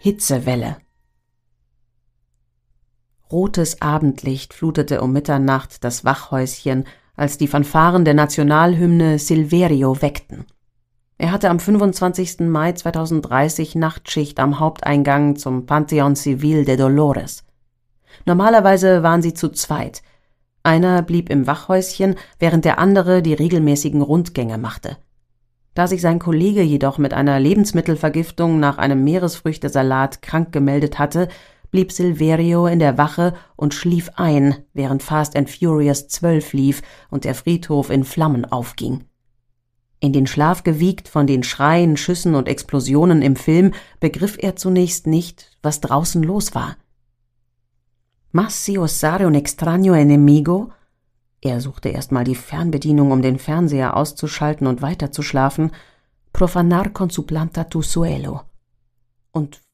Hitzewelle. Rotes Abendlicht flutete um Mitternacht das Wachhäuschen, als die Fanfaren der Nationalhymne Silverio weckten. Er hatte am 25. Mai 2030 Nachtschicht am Haupteingang zum Pantheon Civil de Dolores. Normalerweise waren sie zu zweit. Einer blieb im Wachhäuschen, während der andere die regelmäßigen Rundgänge machte. Da sich sein Kollege jedoch mit einer Lebensmittelvergiftung nach einem Meeresfrüchtesalat krank gemeldet hatte, blieb Silverio in der Wache und schlief ein, während Fast and Furious 12 lief und der Friedhof in Flammen aufging. In den Schlaf gewiegt von den Schreien, Schüssen und Explosionen im Film, begriff er zunächst nicht, was draußen los war. «Mas si osare un extraño enemigo?» Er suchte erstmal die Fernbedienung, um den Fernseher auszuschalten und weiterzuschlafen. «Profanar con su planta tu suelo.» Und